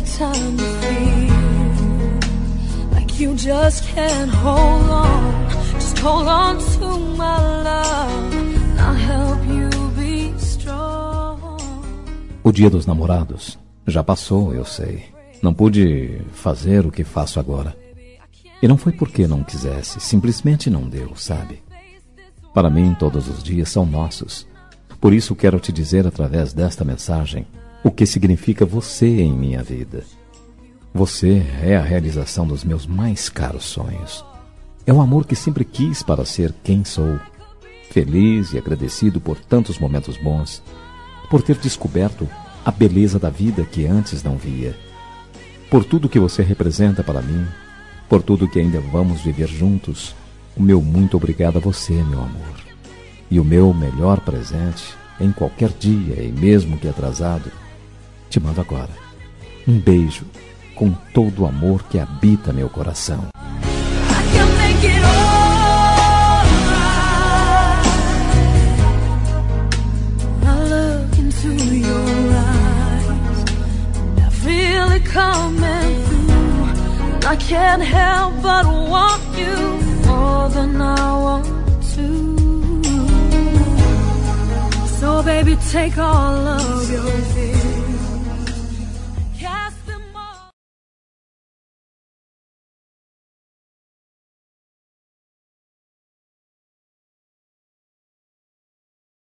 time you feel like you just can't hold on, just hold on to my love, and I'll help you be strong. O dia dos namorados já passou, eu sei. Não pude fazer o que faço agora. E não foi porque não quisesse, simplesmente não deu, sabe? Para mim, todos os dias são nossos. Por isso quero te dizer através desta mensagem o que significa você em minha vida. Você é a realização dos meus mais caros sonhos. É o amor que sempre quis para ser quem sou. Feliz e agradecido por tantos momentos bons, por ter descoberto a beleza da vida que antes não via, por tudo que você representa para mim, por tudo que ainda vamos viver juntos. O meu muito obrigado a você, meu amor. E o meu melhor presente, em qualquer dia e mesmo que atrasado, te mando agora. Um beijo com todo o amor que habita meu coração. I can't help but want you more than I want to. So baby, take all of your fears.